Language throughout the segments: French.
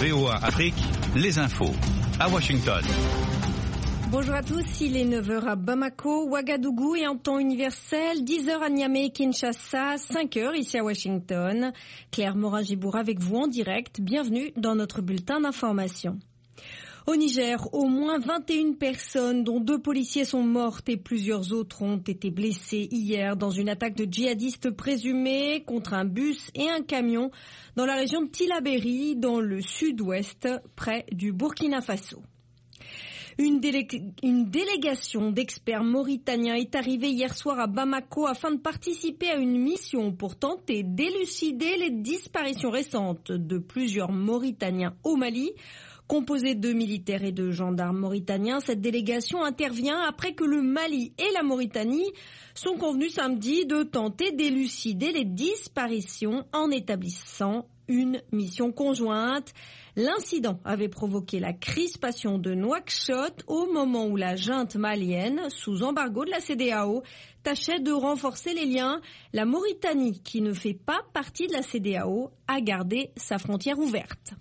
VOA Afrique, les infos. À Washington. Bonjour à tous, il est 9h à Bamako, Ouagadougou et en temps universel, 10h à Niamey, Kinshasa, 5h ici à Washington. Claire Morin-Gibour avec vous en direct, bienvenue dans notre bulletin d'information. Au Niger, au moins 21 personnes, dont 2 policiers sont mortes et plusieurs autres ont été blessées hier dans une attaque de djihadistes présumés contre un bus et un camion dans la région de Tillabéri, dans le sud-ouest, près du Burkina Faso. Une délégation d'experts mauritaniens est arrivée hier soir à Bamako afin de participer à une mission pour tenter d'élucider les disparitions récentes de plusieurs Mauritaniens au Mali. Composée de militaires et de gendarmes mauritaniens, cette délégation intervient après que le Mali et la Mauritanie sont convenus samedi de tenter d'élucider les disparitions en établissant une mission conjointe. L'incident avait provoqué la crispation de Nouakchott au moment où la junte malienne, sous embargo de la CEDEAO, tâchait de renforcer les liens. La Mauritanie, qui ne fait pas partie de la CEDEAO, a gardé sa frontière ouverte.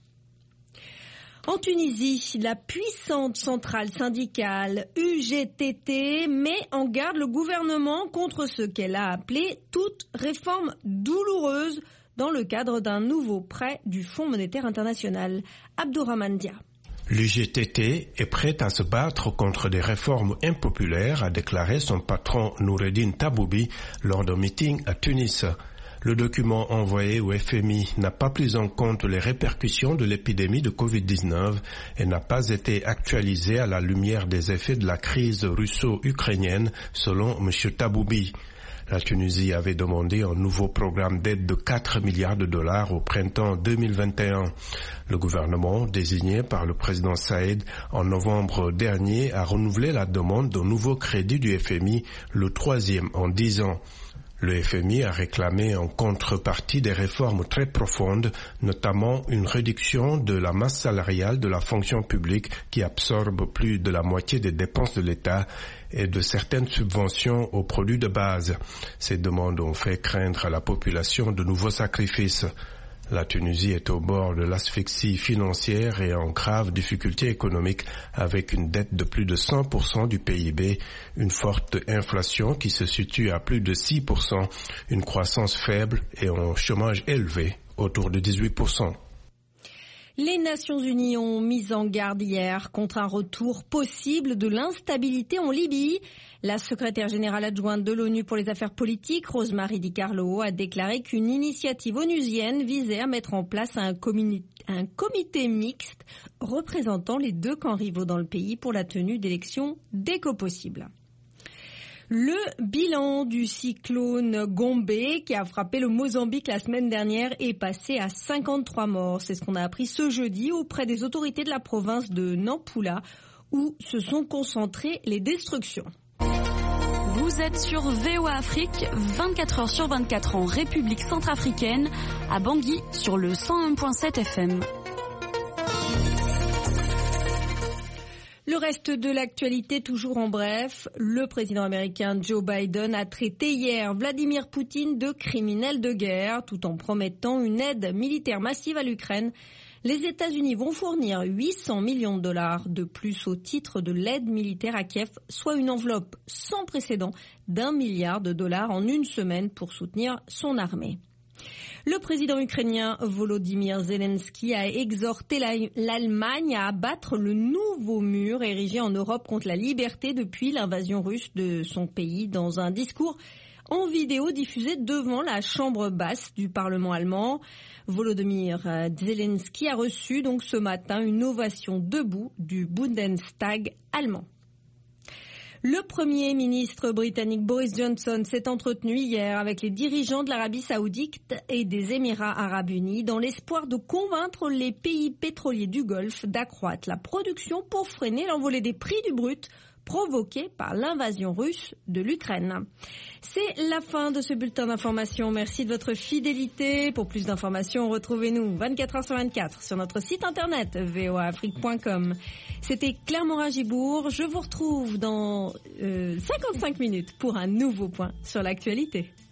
En Tunisie, la puissante centrale syndicale UGTT met en garde le gouvernement contre ce qu'elle a appelé toute réforme douloureuse dans le cadre d'un nouveau prêt du Fonds monétaire international. Abdourahmane Dia. L'UGTT est prête à se battre contre des réformes impopulaires, a déclaré son patron Noureddine Taboubi lors d'un meeting à Tunis. Le document envoyé au FMI n'a pas pris en compte les répercussions de l'épidémie de Covid-19 et n'a pas été actualisé à la lumière des effets de la crise russo-ukrainienne, selon M. Taboubi. La Tunisie avait demandé un nouveau programme d'aide de 4 milliards de dollars au printemps 2021. Le gouvernement, désigné par le président Saïd en novembre dernier, a renouvelé la demande d'un nouveau crédit du FMI, le 3e en 10 ans. Le FMI a réclamé en contrepartie des réformes très profondes, notamment une réduction de la masse salariale de la fonction publique qui absorbe plus de la moitié des dépenses de l'État et de certaines subventions aux produits de base. Ces demandes ont fait craindre à la population de nouveaux sacrifices. La Tunisie est au bord de l'asphyxie financière et en grave difficulté économique avec une dette de plus de 100% du PIB, une forte inflation qui se situe à plus de 6%, une croissance faible et un chômage élevé, autour de 18%. Les Nations Unies ont mis en garde hier contre un retour possible de l'instabilité en Libye. La secrétaire générale adjointe de l'ONU pour les affaires politiques, Rosemary DiCarlo, a déclaré qu'une initiative onusienne visait à mettre en place un comité mixte représentant les 2 camps rivaux dans le pays pour la tenue d'élections dès que possible. Le bilan du cyclone Gombe qui a frappé le Mozambique la semaine dernière est passé à 53 morts. C'est ce qu'on a appris ce jeudi auprès des autorités de la province de Nampula où se sont concentrées les destructions. Vous êtes sur VOA Afrique, 24 heures sur 24 en République centrafricaine, à Bangui sur le 101.7 FM. Le reste de l'actualité, toujours en bref, le président américain Joe Biden a traité hier Vladimir Poutine de criminel de guerre, tout en promettant une aide militaire massive à l'Ukraine. Les États-Unis vont fournir 800 millions de dollars de plus au titre de l'aide militaire à Kiev, soit une enveloppe sans précédent d'1 milliard de dollars en une semaine pour soutenir son armée. Le président ukrainien Volodymyr Zelensky a exhorté l'Allemagne à abattre le nouveau mur érigé en Europe contre la liberté depuis l'invasion russe de son pays dans un discours en vidéo diffusé devant la chambre basse du Parlement allemand. Volodymyr Zelensky a reçu donc ce matin une ovation debout du Bundestag allemand. Le Premier ministre britannique Boris Johnson s'est entretenu hier avec les dirigeants de l'Arabie saoudite et des Émirats arabes unis dans l'espoir de convaincre les pays pétroliers du Golfe d'accroître la production pour freiner l'envolée des prix du brut provoquée par l'invasion russe de l'Ukraine. C'est la fin de ce bulletin d'information. Merci de votre fidélité. Pour plus d'informations, retrouvez-nous 24 heures sur 24 sur notre site internet voaafrique.com. C'était Claire Morin-Gibour. Je vous retrouve dans 55 minutes pour un nouveau point sur l'actualité.